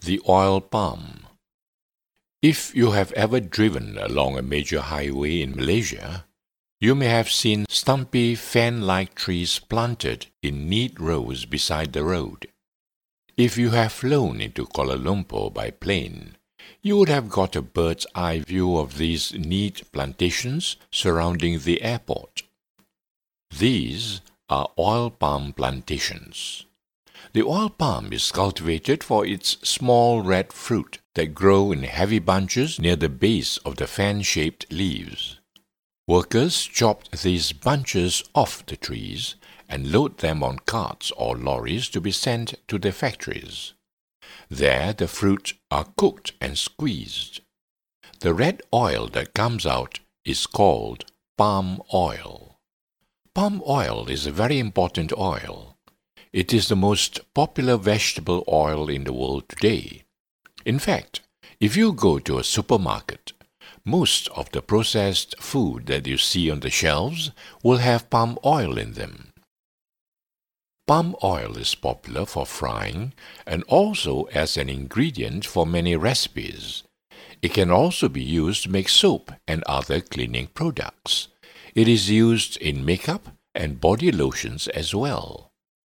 The oil palm. If you have ever driven along a major highway in Malaysia, you may have seen stumpy fan-like trees planted in neat rows beside the road. If you have flown into Kuala Lumpur by plane, you would have got a bird's-eye view of these neat plantations surrounding the airport. These are oil palm plantations. The oil palm is cultivated for its small red fruit that grow in heavy bunches near the base of the fan-shaped leaves. Workers chopped these bunches off the trees and load them on carts or lorries to be sent to the factories. There the fruit are cooked and squeezed. The red oil that comes out is called palm oil. Palm oil is a very important oil. It is the most popular vegetable oil in the world today. In fact, if you go to a supermarket, most of the processed food that you see on the shelves will have palm oil in them. Palm oil is popular for frying and also as an ingredient for many recipes. It can also be used to make soap and other cleaning products. It is used in makeup and body lotions as well.